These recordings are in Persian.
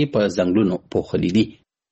په ځنګلونو پوښلي دي.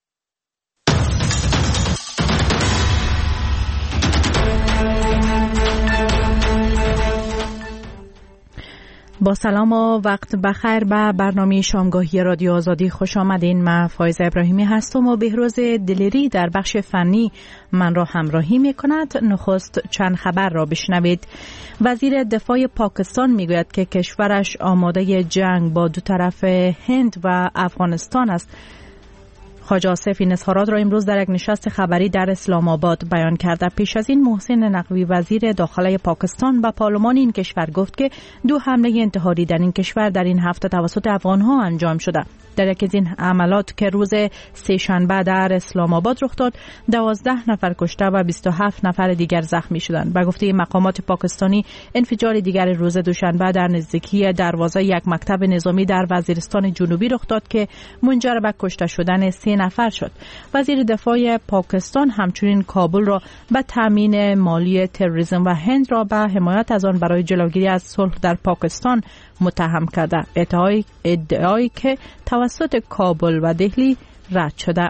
با سلام و وقت بخیر به برنامه شامگاهی رادیو آزادی خوش آمدین. من فایزه ابراهیمی هستم و بهروز دلیری در بخش فنی من را همراهی می کند. نخست چند خبر را بشنوید. وزیر دفاع پاکستان می گوید که کشورش آماده جنگ با دو طرف هند و افغانستان است. خواجه آصف این اظهارات را امروز در یک نشست خبری در اسلام آباد بیان کرده. پیش از این محسن نقوی وزیر داخله پاکستان به پارلمان این کشور گفت که 2 حمله انتحاری در این کشور در این هفته توسط افغان‌ها انجام شده. در یکی از این حملات که روز سه‌شنبه در اسلام آباد رخ داد 12 نفر کشته و 27 نفر دیگر زخمی شدند. به گفته مقامات پاکستانی انفجار دیگر روز دوشنبه در نزدیکی دروازه یک مکتب نظامی در وزیرستان جنوبی رخ داد که منجر به کشته شدن 3 نفر شد. وزیر دفاع پاکستان همچنین کابل را به تامین مالی تروریسم و هند را به حمایت از آن برای جلوگیری از صلح در پاکستان متهم کرده. ادعایی که توسط کابل و دهلی رد شده.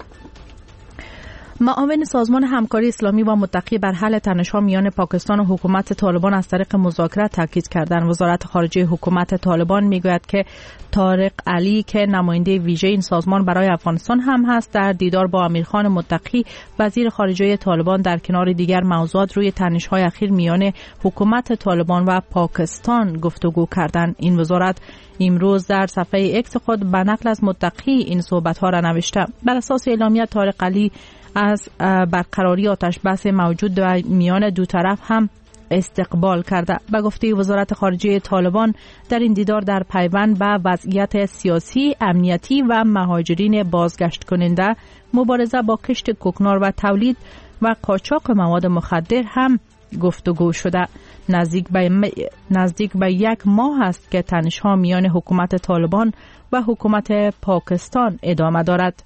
معاون سازمان همکاری اسلامی و متقی بر حل تنش‌ها میان پاکستان و حکومت طالبان از طریق مذاکرات تاکید کردند. وزارت خارجه حکومت طالبان میگوید که طارق علی که نماینده ویژه این سازمان برای افغانستان هم هست در دیدار با امیرخان متقی وزیر خارجه طالبان در کنار دیگر موضوعات روی تنش‌های اخیر میان حکومت طالبان و پاکستان گفتگو کردند. این وزارت امروز در صفحه ایکس خود به نقل از متقی این صحبت‌ها را نوشته. بر اساس اعلامیه طارق علی از برقراری آتش بس موجود در میان دو طرف هم استقبال کرده. به گفته وزارت خارجه طالبان در این دیدار در پیوند به وضعیت سیاسی، امنیتی و مهاجرین بازگشت کننده، مبارزه با کشت کوکنار و تولید و قاچاق مواد مخدر هم گفتگو شده. نزدیک به 1 ماه است که تنش‌ها میان حکومت طالبان و حکومت پاکستان ادامه دارد.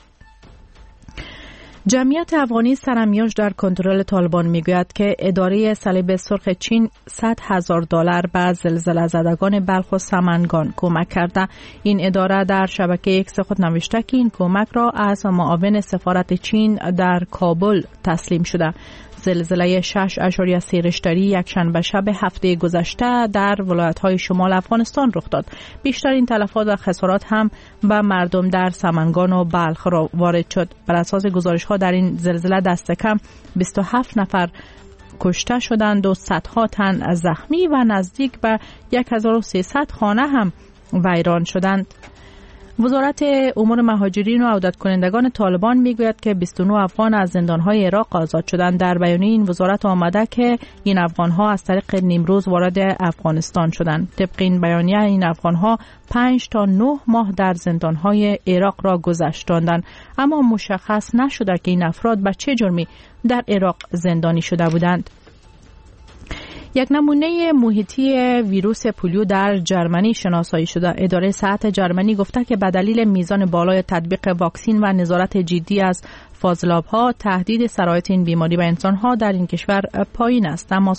جمعیت افغانی سرمیاش در کنترل طالبان میگوید که اداره صلیب سرخ چین $100,000 به زلزله زدگان بلخ و سمنگان کمک کرده. این اداره در شبکه ایکس خود نوشته که این کمک را از معاون سفارت چین در کابل تسلیم شده. زلزله 6.3 ریشتری یک شنبه شب هفته گذشته در ولایت‌های شمال افغانستان رخ داد. بیشترین تلفات و خسارات هم به مردم در سمنگان و بلخ را وارد شد. بر اساس گزارش‌ها در این زلزله دست کم 27 نفر کشته شدند و صدها تن زخمی و نزدیک به 1300 خانه هم ویران شدند. وزارت امور مهاجرین و عودت کنندگان طالبان میگوید که 29 افغان از زندانهای عراق آزاد شدند. در بیانیه این وزارت آمده که این افغانها از طریق نیمروز وارد افغانستان شدند. طبق این بیانیه این افغانها 5 تا 9 ماه در زندانهای عراق را گذراندند، اما مشخص نشده که این افراد به چه جرمی در عراق زندانی شده بودند. یک نمونه محیطی ویروس پولیو در جرمنی شناسایی شده. اداره صحت جرمنی گفته که به دلیل میزان بالای تطبیق واکسن و نظارت جدی از فاضلاب‌ها تهدید سرایت این بیماری به انسان‌ها در این کشور پایین است، اما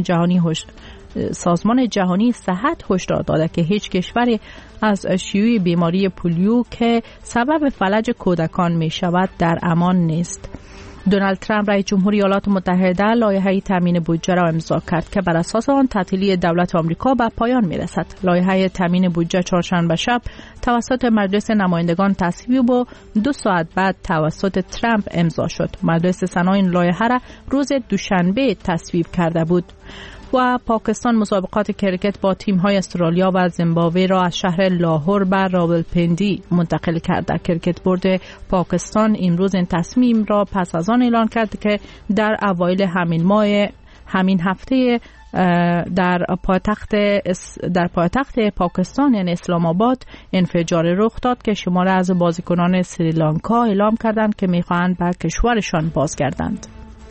سازمان جهانی صحت هشدار داده که هیچ کشوری از شیوع بیماری پولیو که سبب فلج کودکان می شود در امان نیست. دونالد ترامپ رئیس جمهور ایالات متحده لایحه تامین بودجه را امضا کرد که بر اساس آن تعطیلی دولت آمریکا به پایان میرسد. لایحه تامین بودجه چهارشنبه شب توسط مجلس نمایندگان تصویب و 2 ساعت بعد توسط ترامپ امضا شد. مجلس سنا این لایحه را روز دوشنبه تصویب کرده بود. و پاکستان مسابقات کرکت با تیم‌های استرالیا و زیمبابوه را از شهر لاهور به راولپندی منتقل کرده. کرکت بورد پاکستان امروز این تصمیم را پس از آن اعلان کرد که در اوایل همین هفته در پایتخت پاکستان یعنی اسلام آباد انفجار رخ داد که شمار از بازیکنان سریلانکا اعلام کردند که می‌خواهند به کشورشان بازگردند.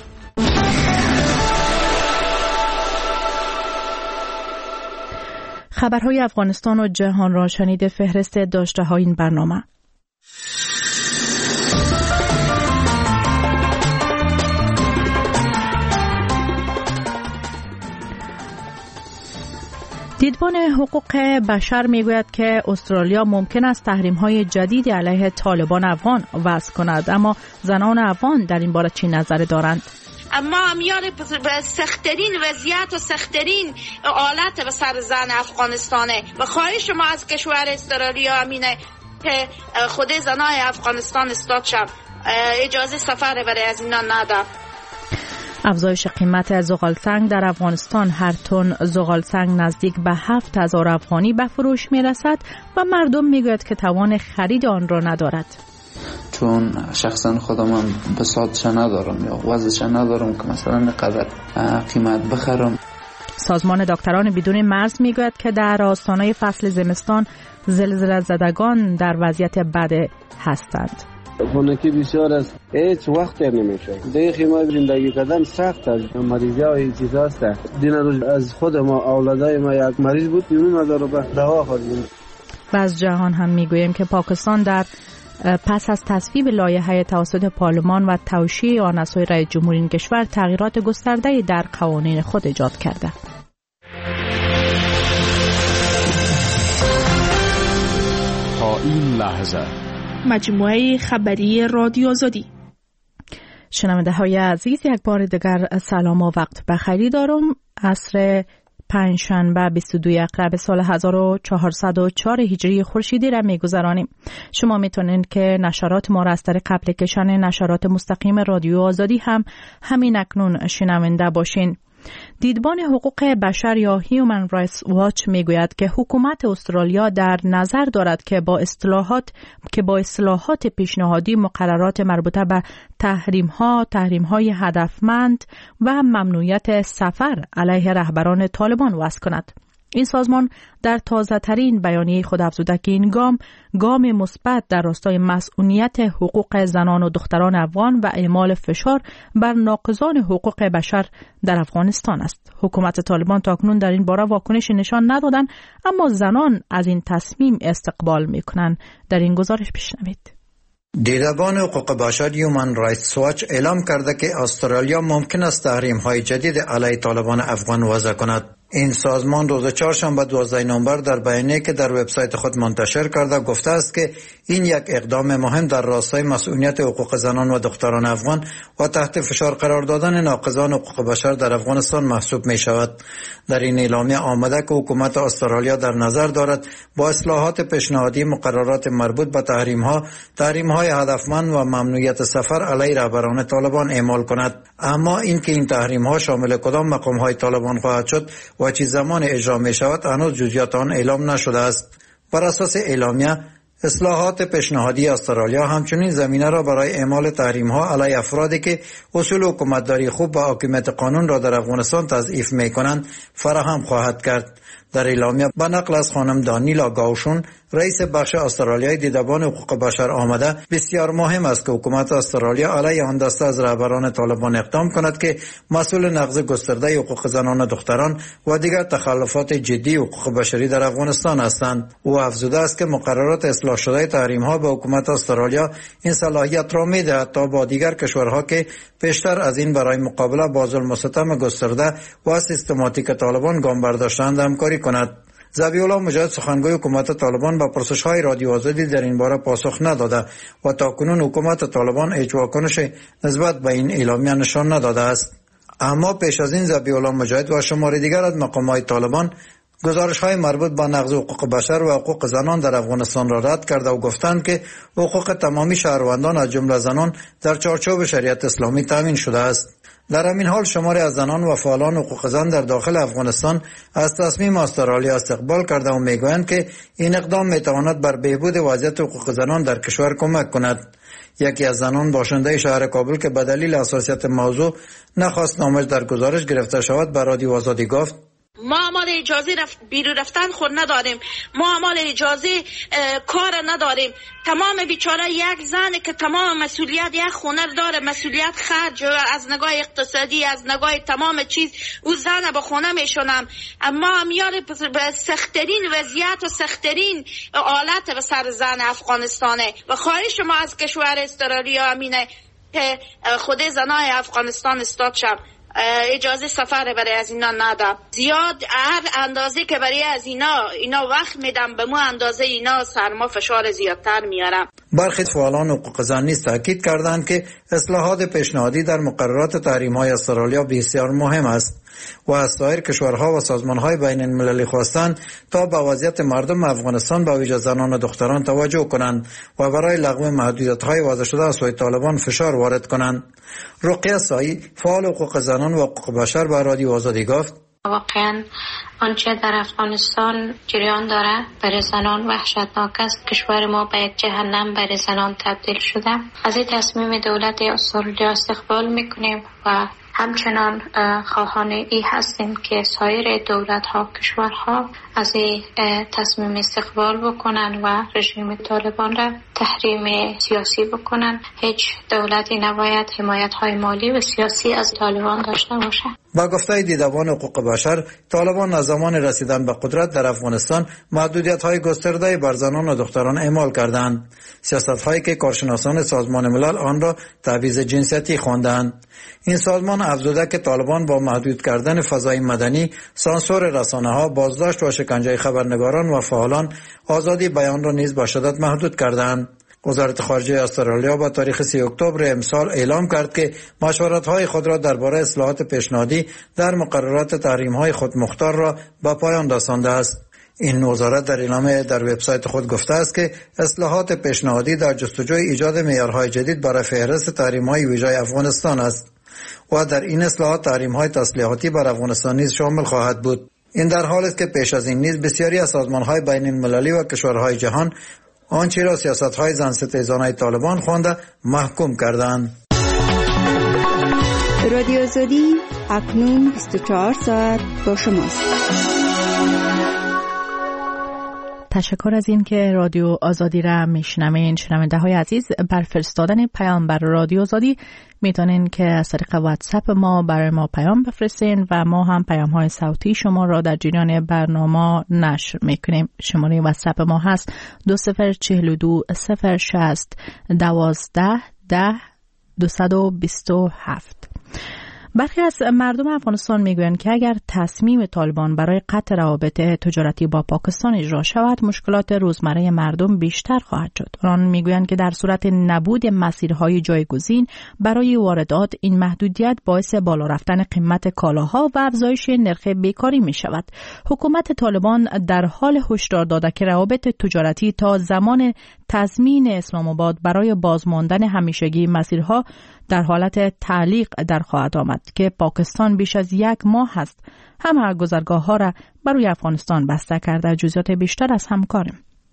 خبرهای افغانستان و جهان را شنید. فهرست داشته های این برنامه. دیدبان حقوق بشر میگوید که استرالیا ممکن است تحریم‌های جدیدی علیه طالبان افغان وضع کند، اما زنان افغان در این باره چی نظر دارند؟ اما میاره به سخت‌ترین وضعیت و سخت‌ترین آلت به سر زن افغانستانه و خواهش ما از کشور استرالیا امینه که خود زنای افغانستان استاد شد اجازه سفر برای از اینا نده. افزایش قیمت زغال سنگ در افغانستان، هر تن زغال سنگ نزدیک به 7,000 افغانی به فروش می رسد و مردم می گوید که توان خرید آن را ندارد. چون شخصا خودم هم بساطش ندارم یا وضعش ندارم که مثلا نقدر قیمت بخرم. سازمان دکتران بدون مرز می گوید که در آستانه فصل زمستان زلزله زدگان در وضعیت بد هستند. خونکی بسیار است، هیچ وقت نمیشه. دیگه ما زندگی کردن سخت است، مریضی و این چیزا است. دین روز از خود ما اولادای ما یک مریض بود 9,000 روپیه دوا خوردیم. و از جهان هم میگوییم که پاکستان در پس از تصویب لایحه توسط پارلمان و توشیح آن از سوی رئیس جمهور این کشور تغییرات گسترده‌ای در قوانین خود ایجاد کرده. تا این لحظه مجموعه خبری رادیو آزادی. شنونده های عزیز، یک بار دیگر سلام و وقت بخیری دارم. عصر پنجشنبه 22 اکرب سال 1404 هجری خورشیدی را میگذرانیم. شما میتونید که نشرات ما را از طریق اپلیکیشن نشرات مستقیم رادیو آزادی هم همین اکنون شنونده باشین. دیدبان حقوق بشر یا هیومن رایتس واچ میگوید که حکومت استرالیا در نظر دارد که با اصلاحات پیشنهادی مقررات مربوطه به تحریم‌های هدفمند و ممنوعیت سفر علیه رهبران طالبان وضع کند. این سازمان در تازه ترین بیانیه خود افزوده که این گام مثبت در راستای مسئولیت حقوق زنان و دختران افغان و اعمال فشار بر ناقضان حقوق بشر در افغانستان است. حکومت طالبان تاکنون در این باره واکنشی نشان ندادند، اما زنان از این تصمیم استقبال می‌کنند. در این گزارش بشنوید. دیدبان حقوق بشر هیومن رایتس واچ اعلام کرده که استرالیا ممکن است تحریم‌های جدید علیه طالبان افغان وضع کند. این سازمان روز چهارشنبه 12 نوامبر در بیانیه‌ای که در وبسایت خود منتشر کرده گفته است که این یک اقدام مهم در راستای مسئولیت حقوق زنان و دختران افغان و تحت فشار قرار دادن ناقضان حقوق بشر در افغانستان محسوب می شود. در این اعلامیه آمده که حکومت استرالیا در نظر دارد با اصلاحات پیشنهادی مقررات مربوط به تحریم‌های هدفمند و ممنوعیت سفر علیه رهبران طالبان اعمال کند. اما اینکه این تحریم‌ها شامل کدام مقام‌های طالبان خواهد شد و چه زمان اجرا می شود هنوز جزئیات آن اعلام نشده است. بر اساس اعلامیه اصلاحات پیشنهادی استرالیا همچنین زمینه را برای اعمال تحریم‌ها علیه افرادی که اصول حکومتداری خوب و حاکمیت قانون را در افغانستان تضعیف می‌کنند فراهم خواهد کرد. در اعلامیه به نقل از خانم دانیلا گاوشون رئیس بخش استرالیای دیدبان حقوق بشر آمده بسیار مهم است که حکومت استرالیا علیه آن دسته از رهبران طالبان اقدام کند که مسئول نقض گسترده حقوق زنان و دختران و دیگر تخلفات جدی حقوق بشری در افغانستان هستند. او افزوده است که مقررات اصلاح شده تحریم‌ها به حکومت استرالیا این صلاحیت را می‌دهد تا با دیگر کشورها که پیشتر از این برای مقابله با ظلم و ستم گسترده و سیستماتیک طالبان گام برداشتند همکاری کند. ذبیح‌الله مجاهد سخنگوی حکومت طالبان به پرسش‌های رادیو آزادی در این باره پاسخ نداده و تاکنون حکومت طالبان هیچ واکنش نسبت به این اعلامیه نشان نداده است. اما پیش از این ذبیح‌الله مجاهد و شمار دیگر از مقام‌های طالبان گزارش‌های مربوط به نقض حقوق بشر و حقوق زنان در افغانستان را رد کرده و گفتند که حقوق تمامی شهروندان از جمله زنان در چارچوب شریعت اسلامی تامین شده است. در همین حال شماری از زنان و فعالان حقوق زن در داخل افغانستان از تصمیم استرالیا استقبال کرده و میگویند که این اقدام میتواند بر بهبود وضعیت حقوق زنان در کشور کمک کند. یکی از زنان باشنده شهر کابل که به دلیل حساسیت موضوع نخواست نامش در گزارش گرفته شود به رادیو آزادی گفت: ما اعمال اجازه بیرون رفتن خود نداریم، ما اعمال اجازه کار نداریم. تمام بیچاره یک زن که تمام مسئولیت یک خونه داره، مسئولیت خرج از نگاه اقتصادی، از نگاه تمام چیز، او زن به خونه میشونم. اما میاره به سخت‌ترین وضعیت و سخت‌ترین آلت به سر زن افغانستانه و خواهش ما از کشور استرالیا امینه که خود زنای افغانستان استاد شد اجازه سفر برای از اینا ندم. زیاد هر اندازه که برای از اینا وقت میدم به مو اندازه اینا سرما فشار زیادتر میارم. برخی فعالان حقوق زن نیز تاکید کردند که اصلاحات پیشنهادی در مقررات تحریم‌های استرالیا بسیار مهم است و از سایر کشورها و سازمان‌های بین المللی خواستند تا به وضعیت مردم افغانستان به ویژه زنان و دختران توجه کنند و برای لغو محدودیت‌های وضع شده از سوی طالبان فشار وارد کنند. رقیه سایی، فعال حقوق زنان و حقوق بشر، به رادیو آزادی گفت: واقعا آنچه در افغانستان جریان داره برای زنان وحشتناک است. کشور ما به یک جهنم برای زنان تبدیل شده. از این تصمیم دولت استرالیا استقبال میکنیم و همچنان خواهان ای هستیم که سایر دولت‌ها کشورها از این تصمیم استقبال بکنن و رژیم طالبان را تحریم سیاسی بکنن. هیچ دولتی نباید حمایت‌های مالی و سیاسی از طالبان داشته باشه. با گفته دیدبان حقوق بشر، طالبان از زمان رسیدن به قدرت در افغانستان محدودیت‌های گسترده بر زنان و دختران اعمال کردند. سیاست‌هایی که کارشناسان سازمان ملل آن را تبعیض جنسیتی خواندند. این سازمان افزوده که طالبان با محدود کردن فضای مدنی، سانسور رسانه‌ها، بازداشت و شکنجه خبرنگاران و فعالان آزادی بیان را نیز با شدت محدود کردند. وزارت خارجه استرالیا با تاریخ 30 اکتبر امسال اعلام کرد که مشورت‌های خود را درباره اصلاحات پیشنهادی در مقررات تحریم‌های خود مختار را به پایان رسانده است. این وزارت در اعلامیه در وبسایت خود گفته است که اصلاحات پیشنهادی در جستجوی ایجاد معیارهای جدید برای فهرست تحریم‌های ویژه افغانستان است و در این اصلاحات تحریم‌های تسلیحاتی بر افغانستان نیز شامل خواهد بود. این در حالی است که پیش از این نیز بسیاری از سازمان‌های بین‌المللی و کشورهای جهان آنچه را سیاست‌های زن‌ستیزانه طالبان خوانده محکوم کردند. رادیو آزادی اکنون 24 ساعت با شماست. تشکر از این که رادیو آزادی را میشنوین. شنونده های عزیز، بر فرستادن پیام بر رادیو آزادی میتونین که از طریق واتساپ ما برای ما پیام بفرستین و ما هم پیام های صوتی شما را در جریان برنامه نشر میکنیم. شماره واتساپ ما هست 2042 060 12 10 227. برخی از مردم افغانستان میگویند که اگر تصمیم طالبان برای قطع روابط تجارتی با پاکستان اجرا شود، مشکلات روزمره مردم بیشتر خواهد شد. آنان میگویند که در صورت نبود مسیرهای جایگزین برای واردات، این محدودیت باعث بالا رفتن قیمت کالاها و افزایش نرخ بیکاری می شود. حکومت طالبان در حال هشدار داده که روابط تجارتی تا زمان تضمین اسلام آباد برای بازماندن همیشگی مسیرها در حالت تعلیق در خواهد آمد که پاکستان بیش از 1 ماه است همه گذرگاه ها را برای افغانستان بسته کرده. جزئیات بیشتر از همکارم.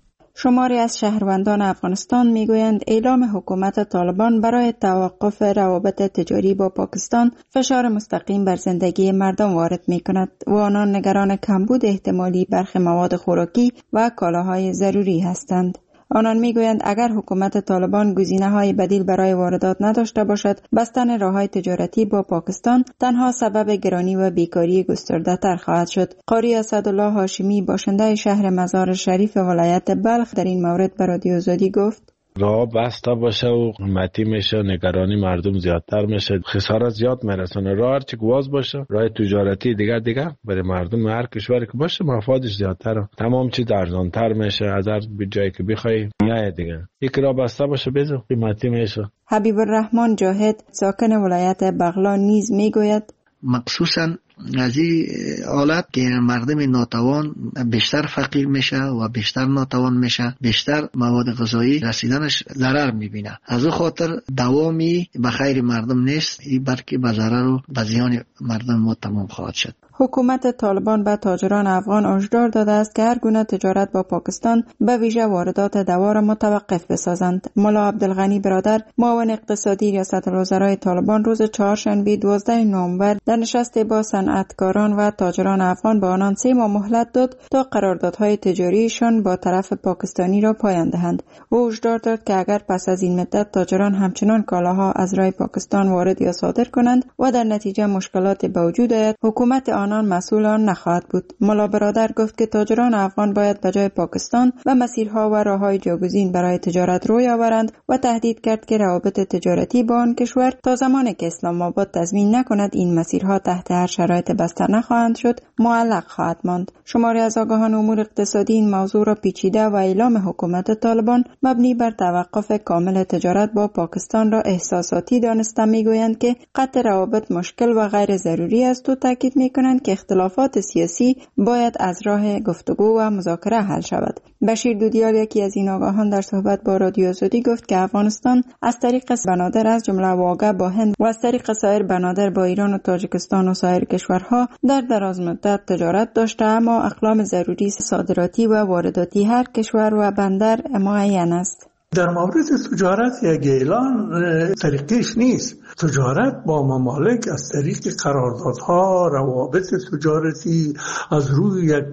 شماری از شهروندان افغانستان میگویند اعلام حکومت طالبان برای توقف روابط تجاری با پاکستان فشار مستقیم بر زندگی مردم وارد می کند و آنان نگران کمبود احتمالی برخی مواد خوراکی و کالاهای ضروری هستند. آنان میگویند اگر حکومت طالبان گزینه‌های بدیل برای واردات نداشته باشد، بستن راه‌های تجارتی با پاکستان تنها سبب گرانی و بیکاری گسترده‌تر خواهد شد. قاری اسدالله هاشمی، باشنده شهر مزار شریف ولایت بلخ، در این مورد به رادیو آزادی گفت: راه بسته باشه و قیمتی میشه، نگرانی مردم زیادتر میشه، خسارت زیاد میرسونه. راه هرچی باز باشه، راه تجارتی دیگه برای مردم هر کشوری که باشه مفادش زیادتره، تمام چیز ارزانتر میشه. از هر جایی که بخوای میای دیگه. یک راه بسته باشه بزو قیمتی میشه. حبیب الرحمن جاهد، ساکن ولایت بغلان، نیز میگوید مخصوصا از این حالت که مردم ناتوان بیشتر فقیر میشه و بیشتر ناتوان میشه، بیشتر مواد غذایی رسیدنش ضرر میبینه. از او خاطر دوامی به خیر مردم نیست، این بلکه به ضرر و به زیان مردم ما تمام خواهد شد. حکومت طالبان به تاجران افغان هشدار داده است که هر گونه تجارت با پاکستان به ویژه واردات دوا را متوقف بسازند. ملا عبدالغنی برادر، معاون اقتصادی ریاست الوزرای طالبان، روز چهارشنبه 12 نوامبر در نشستی با صنعتکاران و تاجران افغان به آنان 3 ماه مهلت داد تا قراردادهای تجاریشان با طرف پاکستانی را پایان دهند. او هشدار داد که اگر پس از این مدت تاجران همچنان کالاها از راه پاکستان وارد یا صادر کنند و در نتیجه مشکلات به وجود آید، حکومت آنان مسئول آن نخواهد بود. ملا برادر گفت که تاجران افغان باید به جای پاکستان و مسیرها و راههای جایگزین برای تجارت روی آورند و تهدید کرد که روابط تجارتی با آن کشور تا زمانی که اسلام آباد تضمین نکند این مسیرها تحت هر شرایط بسته نخواهند شد معلق خواهد ماند. شماری از آگاهان امور اقتصادی این موضوع را پیچیده و اعلام حکومت طالبان مبنی بر توقف کامل تجارت با پاکستان را احساساتی دانسته میگویند که قطع روابط مشکل و غیر ضروری است و تاکید میکنند که اختلافات سیاسی باید از راه گفتگو و مذاکره حل شود. بشیر دودیال یکی از این آگاهان در صحبت با رادیو آزادی گفت که افغانستان از طریق بنادر از جمله واقع با هند و از طریق سایر بنادر با ایران و تاجیکستان و سایر کشورها در دراز مدت تجارت داشته، اما اقلام ضروری صادراتی و وارداتی هر کشور و بندر معین است. در مورد تجارت یک اعلان طریقش نیست. تجارت با ممالک از طریق قراردادها، روابط تجارتی، از روی یک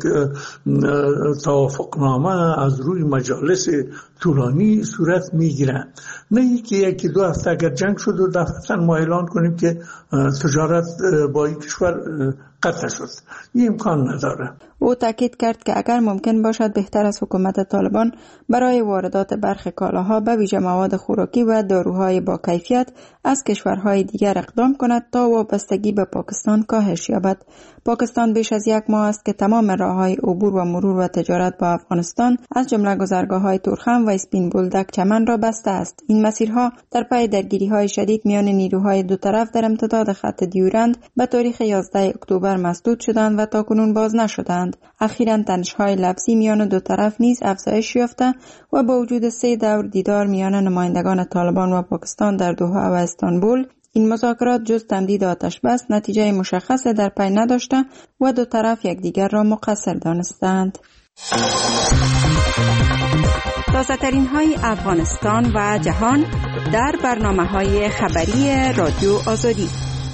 توافقنامه، از روی مجالس طولانی صورت میگیرند. نه اینکه یکی دو هفته اگر جنگ شد و دفعتاً ما اعلان کنیم که تجارت با این کشور قطع شد. این امکان نداره. او تاکید کرد که اگر ممکن باشد بهتر از حکومت طالبان برای واردات برخی کالاها به ویژه مواد خوراکی و داروهای با کیفیت از کشورهای دیگر اقدام کند تا وابستگی به پاکستان کاهش یابد. پاکستان بیش از یک ماه است که تمام راههای عبور و مرور و تجارت با افغانستان از جمله گذرگاه‌های تورخم و اسپین بولدک چمن را بسته است. این مسیرها در پی درگیری‌های شدید میان نیروهای دو طرف در امتداد خط دیورند به تاریخ 11 اکتبر مسدود شدند و تاکنون باز نشدند. اخیراً تنش‌های لفظی میان دو طرف نیز افزایش یافته و با وجود 3 دور دیدار میان نمایندگان طالبان و پاکستان در دوحه و استانبول، این مذاکرات جز تمدید آتش بس نتیجه مشخص در پی نداشته و دو طرف یکدیگر را مقصر دانستند. تازه‌ترین های افغانستان و جهان در برنامه‌های خبری رادیو آزادی.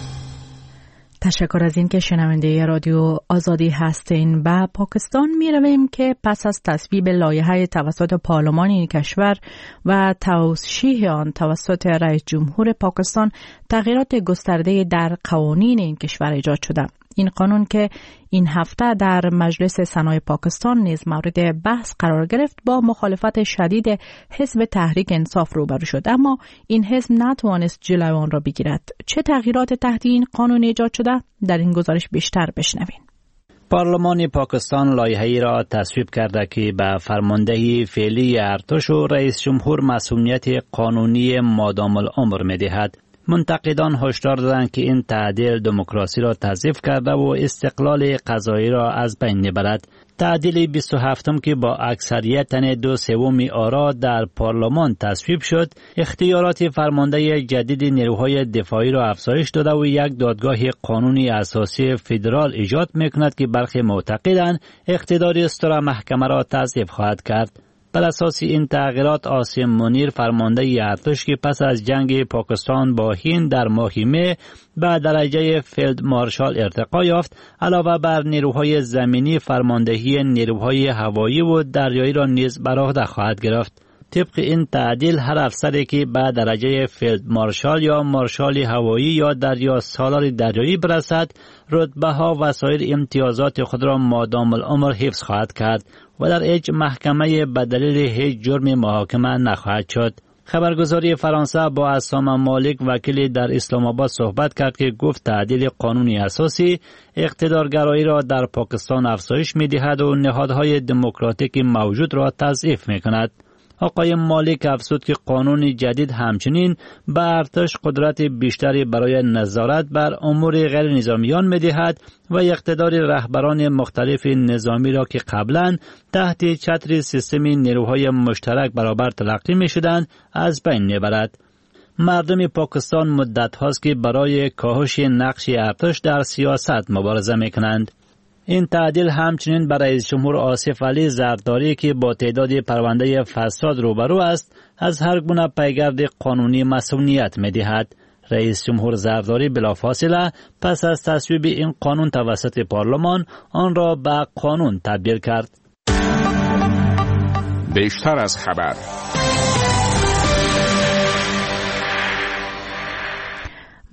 تشکر از این که شنونده رادیو آزادی هستین. به پاکستان می رویم که پس از تصویب لایحه توسط پارلمان این کشور و توشیح آن توسط رئیس جمهور پاکستان تغییرات گسترده در قوانین این کشور ایجاد شده. این قانون که این هفته در مجلس سنای پاکستان نیز مورد بحث قرار گرفت با مخالفت شدید حزب تحریک انصاف روبرو شد، اما این حزب نتوانست جلوی آن را بگیرد. چه تغییرات تحت این قانون ایجاد شده؟ در این گزارش بیشتر بشنوین. پارلمان پاکستان لایحه‌ای را تصویب کرده که به فرماندهی فعلی ارتش و رئیس جمهور مسئولیت قانونی مادام العمر می‌دهد. منتقدان هشدار دادند که این تعدیل دموکراسی را تضعیف کرده و استقلال قضایی را از بین میبرد. تعدیل 27 که با اکثریت 2/3 آرا در پارلمان تصویب شد، اختیارات فرمانده جدید نیروهای دفاعی را افزایش داده و یک دادگاه قانونی اساسی فدرال ایجاد میکند که برخی معتقدند اقتدار استرا محکمه را تضعیف خواهد کرد. بر اساس این تغییرات عاصم منیر فرمانده ارتش که پس از جنگ پاکستان با هند در ماه می به درجه فیلد مارشال ارتقا یافت، علاوه بر نیروهای زمینی فرماندهی نیروهای هوایی و دریایی را نیز بر عهده خواهد گرفت. طبق این تعدیل هر افسری که به درجه فیلد مارشال یا مارشال هوایی یا دریا سالار دریایی برسد، رتبه ها و سایر امتیازات خود را مادام العمر حفظ خواهد کرد و در هیچ محکمه به دلیل هیچ جرم محاکمه نخواهد شد. خبرگزاری فرانسه با عصام مالک وکیل در اسلام آباد صحبت کرد که گفت تعدیل قانونی اساسی اقتدارگرایی را در پاکستان افزایش می‌دهد و نهادهای دموکراتیک موجود را تضعیف می‌کند. آقای مالک افزود که قانون جدید همچنین به ارتش قدرت بیشتری برای نظارت بر امور غیر نظامیان می‌دهد و اقتدار رهبران مختلف نظامی را که قبلا تحت چتر سیستم نیروهای مشترک برابر تلقی می‌شدند از بین می‌برد. مردم پاکستان مدت هاست که برای کاهش نقش ارتش در سیاست مبارزه می‌کنند. این تعدیل همچنین برای رئیس جمهور آصف علی زرداری که با تعداد پرونده فساد روبرو است از هر گونه پیگرد قانونی مسئولیت می‌دهد. رئیس جمهور زرداری بلافاصله پس از تصویب این قانون توسط پارلمان آن را به قانون تبدیل کرد. بیشتر از خبر.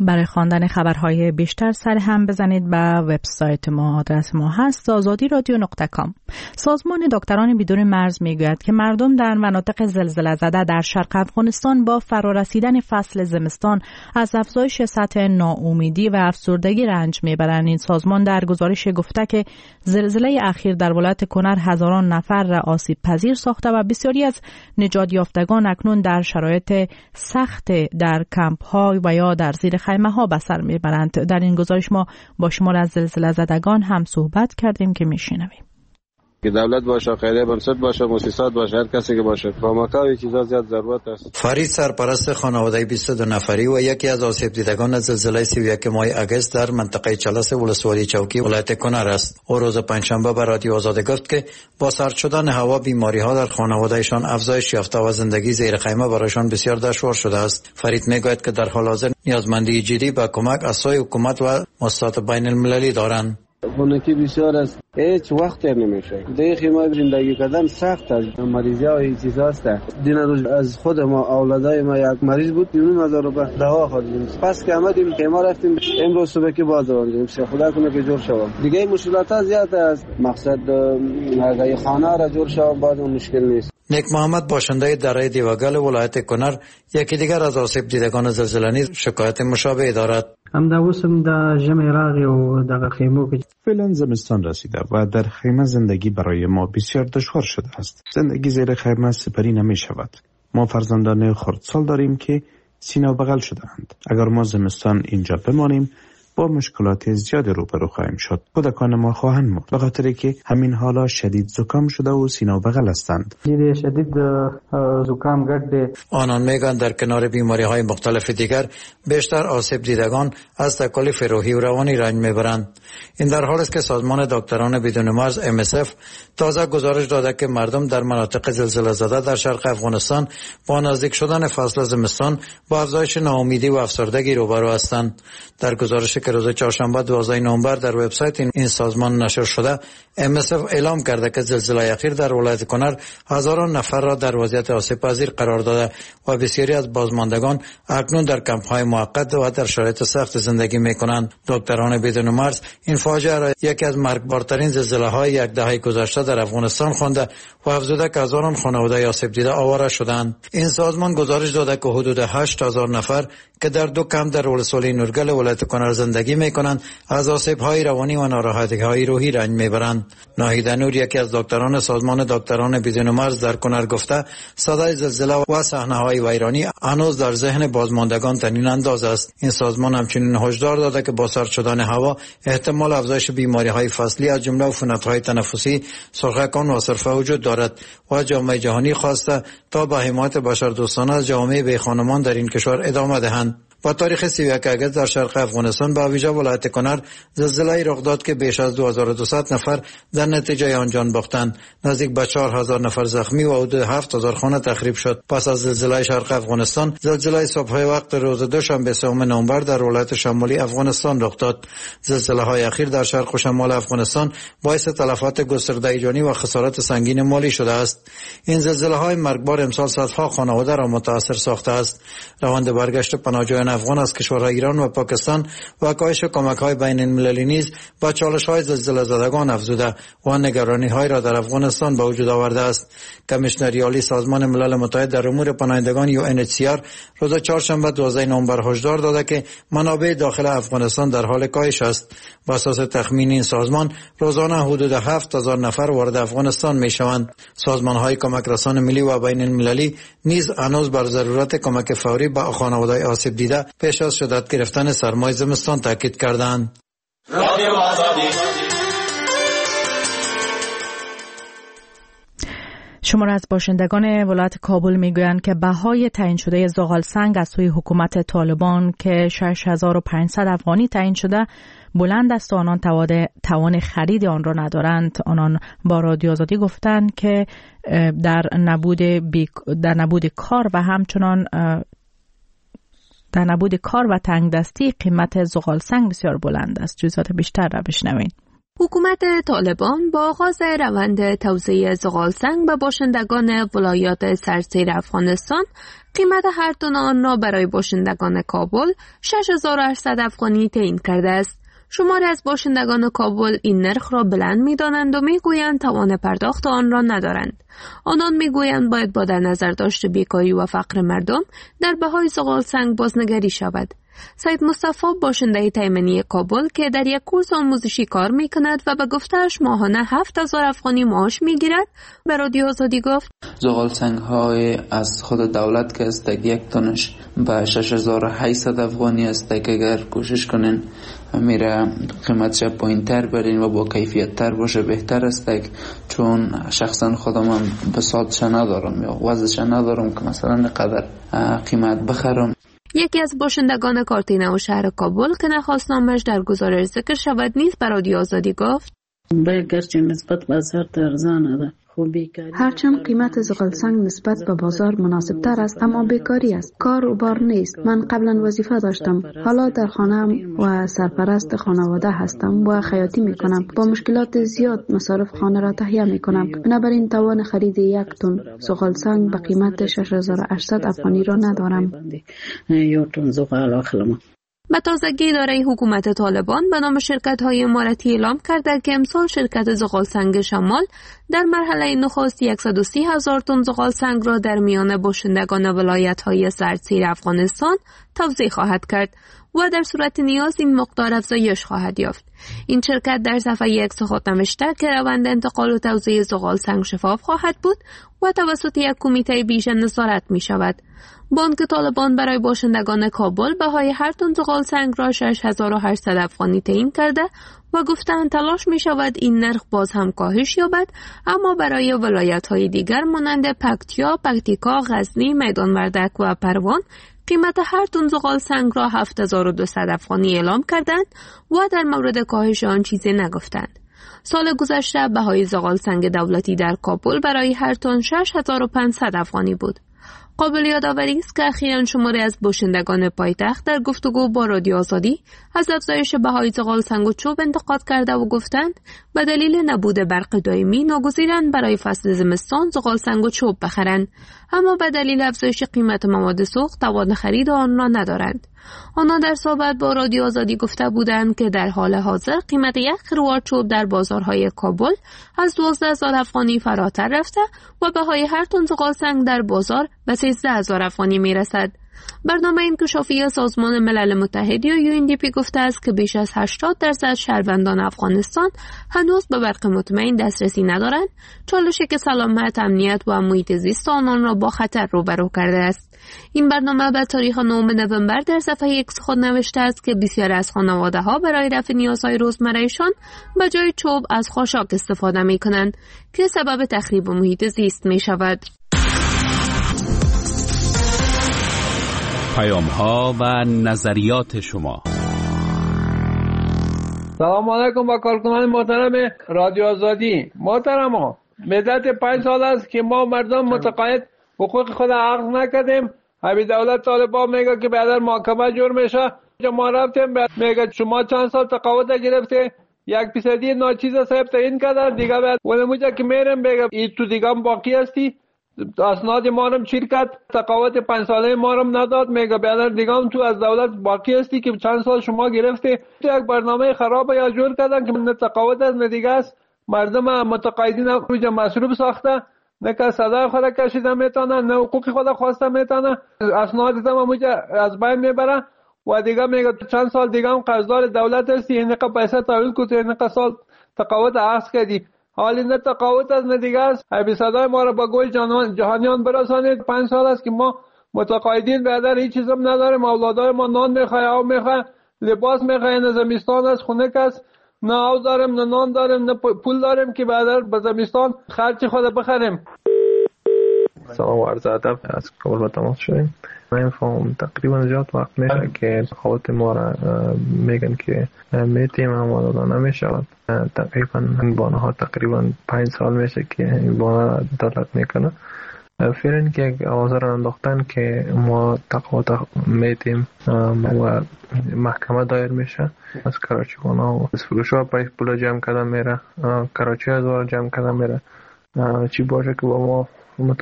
برای خواندن خبرهای بیشتر سر هم بزنید به وبسایت ما. آدرس ما هست azadiradio.com. سازمان دکتران بدون مرز میگوید که مردم در مناطق زلزله زده در شرق افغانستان با فرارسیدن فصل زمستان از افزایش سطح ناامیدی و افسردگی رنج میبرند. این سازمان در گزارش گفته که زلزله اخیر در ولایت کنر هزاران نفر را آسیب پذیر ساخته و بسیاری از نجات یافتگان اکنون در شرایط سخت در کمپ ها و یا در زیر خیمه ها به سر میبرند. در این گزارش ما با شمار از زلزله زدگان هم صحبت کردیم که میشنویم. که دولت باشه، خیریه بنسد باشه، مؤسسات باشه، هر کسی که باشه، کمک‌ها و چیزا زیاد ضرورت است. فرید سرپرست خانواده 22 نفری و یکی از آسیب دیدگان زلزله 31 ماه اگست در منطقه چلس ولسوالی چوکی ولایت کنر است. او روز پنجشنبه به رادیو آزادی گفت که با سرد شدن هوا بیماری‌ها در خانوادهشان افزایش یافته و زندگی زیر خیمه برایشان بسیار دشوار شده است. فرید میگوید که در حال حاضر نیازمندی جدی به کمک از سوی حکومت و مؤسسات بین المللی دارند. خونکی بسیار است، هیچ وقت نمیشه. دیگه خیمه زندگی کردن سخت است. مریضی ها این چیز است. دین روز از خود ما اولادای ما یک مریض بود 9000 روپیه دوا خوردیم. پس که آمدیم خیمه رفتیم، امروز صبح که باز آمدیم. خدا کنه که جور شوم. دیگه مشکلات زیاد است. مقصد اگه خانه را جور شوم باز مشکل نیست. نیک محمد باشنده دره دیوگل ولایت کنر یکی دیگر از آسیب دیدگان زلزله نیز شکایت مشابه دارد. هم دا وسم دا ژمی راغی و دغه خیمو که فعلا زمستان رسیده و در خیمه زندگی برای ما بسیار دشوار شده است. زندگی زیر خیمه سپری نمی شود. ما فرزندان خردسال داریم که سینه و بغل شده‌اند. اگر ما زمستان اینجا بمانیم با مشکلات زیاد روبرو خواهیم شد. کودکان ما خواهند مرد به خاطر که همین حالا شدید زکام شده و سینه و بغل هستند. شدید زکام گرد. آنان میگن در کنار بیماری های مختلف دیگر بیشتر آسیب دیدگان از تکالیف روحی و روانی رنج میبرند. این در حالی است که سازمان دکتران بدون مرز MSF تازه گزارش داده که مردم در مناطق زلزله زده در شرق افغانستان با نزدیک شدن فصل زمستان با افزایش ناامیدی و افسردگی روبرو هستند. در گزارش که روز چهارشنبه 12 نوامبر در وبسایت این سازمان نشر شده، MSF اعلام کرده که زلزله اخیر در ولایت کنر هزاران نفر را در وضعیت آسیب پذیر قرار داده و بسیاری از بازماندگان اکنون در کمپ‌های موقت و در شرایط سخت زندگی می‌کنند. دکتران بدون مرز این فاجعه را یکی از مرگبارترین زلزله‌های یک دهه گذشته در افغانستان خوانده و افزوده که هزاران خانواده آسیب دیده آواره شدند. این سازمان گزارش داده که حدود 8000 نفر که در دو کمپ در ولسوالی نورگل ولایت کنر زندگی می‌کنند از آسیب‌های روانی و ناراحتی‌های روحی رنج می‌برند. ناهید نور یکی از دکتران سازمان دکتران بدون مرز در کنر گفته صدای زلزله و صحنه‌های ویرانی هنوز در ذهن بازماندگان طنین انداز است. این سازمان همچنین هشدار داده که با سرد شدن هوا احتمال افزایش بیماری‌های فصلی از جمله عفونت‌های تنفسی، سرخکان و سرفه وجود دارد و جامعه جهانی خواسته تا به حمایت بشردوستانه از جامعه بیخانمان در این کشور ادامه دهند. با تاریخ 31 اگست در شرق افغانستان با ویژه ولایت کنر زلزله رخ داد که بیش از 2200 نفر در نتیجه آن جان باختند. نزدیک به 4000 نفر زخمی و حدود 7000 خانه تخریب شد. پس از زلزله شرق افغانستان، زلزله صبح وقت روز دوشنبه 3 نوامبر در ولایت شمالی افغانستان رخ داد. زلزله‌های اخیر در شرق و شمال افغانستان باعث تلفات گسترده جانی و خسارات سنگین مالی شده است. این زلزله‌های مرگبار امسال صدها خانواده را متاثر ساخته است. روند برگشت پناهجویان افغان از کشورهای ایران و پاکستان و کاهش کمک‌های بین المللی نیز با چالش‌های زلزله زدگان افزوده و نگرانی‌های را در افغانستان به وجود آورده است. کمیشنر عالی سازمان ملل متحد در امور پناهندگان UNHCR روز چهارشنبه 12 نوامبر هشدار داده که منابع داخل افغانستان در حال کاهش است. بر اساس تخمین این سازمان روزانه حدود 7000 نفر وارد افغانستان می‌شوند. سازمان‌های کمک رسان ملی و بین المللی نیز هنوز بر ضرورت کمک فوری به خانواده‌های آسیب دیده پیش از شدت گرفتن سرمای زمستان تاکید کردند. شمار از باشندگان ولایت کابل میگویند که بهای تعیین شده زغال سنگ از سوی حکومت طالبان که 6500 افغانی تعیین شده بلند است و آنان توان خرید آن را ندارند. آنان با رادیو آزادی گفتند که در نبود کار و همچنان در نبود کار و تنگ دستی قیمت زغال سنگ بسیار بلند است. جزئیات بیشتر را بشنوید. حکومت طالبان با آغاز روند توزیع زغالسنگ به باشندگان ولایات سرزیر افغانستان قیمت هر تن آن را برای باشندگان کابل 6800 افغانی تعیین کرده است. شماری از باشندگان کابل این نرخ را بلند می‌دانند و می‌گویند توان پرداخت آن را ندارند. آنان می‌گویند باید با در نظر داشت بیکاری و فقر مردم در بهای زغالسنگ بازنگری شود. سید مصطفی باشنده تیمنی کابل که در یک کورس آموزشی کار می‌کند و به گفته‌اش ماهانه 7000 افغانی معاش می‌گیرد، به رادیو آزادی گفت: زغالسنگ‌های از خود دولت که است یک تنش به 6800 افغانی است که اگر کوشش کنین میره قیمتش پایین‌تر برین و با کیفیت‌تر باشه بهتر است، چون شخصا خودم هم بساطش ندارم یا وضعش ندارم که مثلا قدر قیمت بخرم. یکی از باشندگان کارتینه و شهر کابل که نخواست نامش در گزارش ذکر شود نیز به رادیو آزادی گفت: گرچه نسبت بازار ارزانه ده، هرچند قیمت زغالسنگ نسبت به بازار مناسب تر است، اما بیکاری است، کار و بار نیست. من قبلا وظیفه داشتم، حالا در خانه و سرپرست خانواده هستم و خیاطی می کنم. با مشکلات زیاد مصارف خانه را تهیه می کنم، بنابراین توان خرید یک تن زغالسنگ به قیمت 6800 افغانی را ندارم. به تازگی اداره حکومت طالبان به نام شرکت‌های اماراتی اعلام کرده که امسال شرکت زغالسنگ شمال در مرحله نخست 130,000 تن زغالسنگ را در میان باشندگان ولایت‌های سرزیر افغانستان توزیع خواهد کرد و در صورت نیاز این مقدار افزایش خواهد یافت. این شرکت در صفحه یک سخن نوشته که روند انتقال و توزیع زغالسنگ شفاف خواهد بود و توسط یک کمیته ویژه نظارت می شود. بانک طالبان برای باشندگان کابل بهای هر تن زغالسنگ را 6800 افغانی تعیین کرده و گفتند تلاش می شود این نرخ باز هم کاهش یابد، اما برای ولایت‌های دیگر مانند پکتیا، پکتیکا، غزنی، میدان وردک و پروان قیمت هر تن زغالسنگ را 7200 افغانی اعلام کردند و در مورد کاهش آن چیزی نگفتند. سال گذشته بهای زغالسنگ دولتی در کابل برای هر تن 6500 افغانی بود. قابل یادآوری است که اخیراً شماری از باشندگان پایتخت در گفتگو با رادیو آزادی از افزایش بهای زغالسنگ و چوب انتقاد کرده و گفتند به دلیل نبود برق دائمی ناگزیرند برای فصل زمستان زغالسنگ و چوب بخرند، اما به دلیل افزایش قیمت مواد سوخت توان خرید آن را ندارند. آنها در صحبت با رادیو آزادی گفته بودند که در حال حاضر قیمت یک خروار چوب در بازارهای کابل از 12,000 افغانی فراتر رفته و بهای هر تن زغالسنگ در بازار به 13,000 افغانی می رسد. برنامه انکشافی سازمان ملل متحد یا UNDP گفته است که بیش از 80% شهروندان افغانستان هنوز به برق مطمئن دسترسی ندارند، چالشی که سلامت، امنیت و محیط زیست آنان را با خطر روبرو کرده است. این برنامه به تاریخ 9 نوامبر در صفحه ایکس خود نوشته است که بسیار از خانواده‌ها برای رفع نیازهای روزمره‌شان به جای چوب از خاشاک استفاده می‌کنند که سبب تخریب محیط زیست می‌شود. پیام‌ها و نظریات شما. سلام علیکم با کارکنان محترم رادیو آزادی. محترم مدت 5 سال است که ما مردم متقاعد حقوق خود عقل نکردیم. همین دولت طالبان میگه که بعد محاکمه جور میشه. ما رفتیم میگه شما چند سال تقاعد گرفته، 1% ناچیز صاحب تعیین کرده دیگه بعد ولموجا که میرم میگه این تو دیگه هم باقی هستی، اسناد ما رو چیر کرد، تقاعد 5 ساله ما رو نداد، میگه بعد دیگه هم تو از دولت باقی هستی که چند سال شما گرفته. یک برنامه خراب یا جور کردن که نه تقاعد است نه دیگه است. مردم متقاعدین روی مصروف ساخته، نه که صدای خود کشیده میتونه، نه حقوق خود خواسته میتونه، اسناد هم از بین میبره و دیگه میگه چند سال دیگه هم قرضدار دولت هستی، اینقه پیسه تحویل کنی، اینقه سال تقاعد عقص کردی. حالی نه تقاعد است نه دیگه است. ای صدای ما را با گوی جهانیان برسانید. 5 سال است که ما متقاعدین بعد هیچ چیز هم نداریم. اولادای ما نان میخواه، آب میخواه، لباس میخواه، نه زمستان است خونه است، نه آب داریم، نه نان داریم، نه پول داریم که بعد به زمستان خرچ خود بخریم. سلام و عرض ادب. از کابل با تماس شدیم. من فهم تقریبا زیاد وقت میشه که تقاعد ما را میگن که میتیم اما داده نمیشود. تقریبا بانه ها تقریبا 5 سال میشه که این بانه را دولت میکنه فعلا که یک آوازه را انداختن که ما تقاضا میتیم و محکمه دایر میشه از کراچی کنه و از فروش ها پول جمع کردن میره، کراچی هزار جمع کردن میره. چی باشه که با ما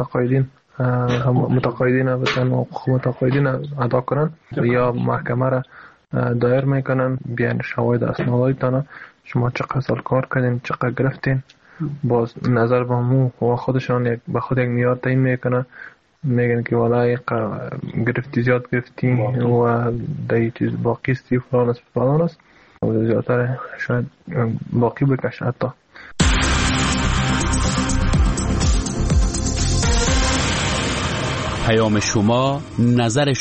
متقاعدین متقاعدین ادا کنن یا محکمه را دایر میکنن، بیان شواهد اسنادایتان شما چقدر سال کار کردین، چقدر گرفتین، باز نظر به مو و خودشان به خود یک میار تعیین میکنن، میگن که والله گرفتی زیاد گرفتی و دیگه چیز باقی استی فلان است و زیادتر شاید باقی بکشه. حتی پیام شما، نظر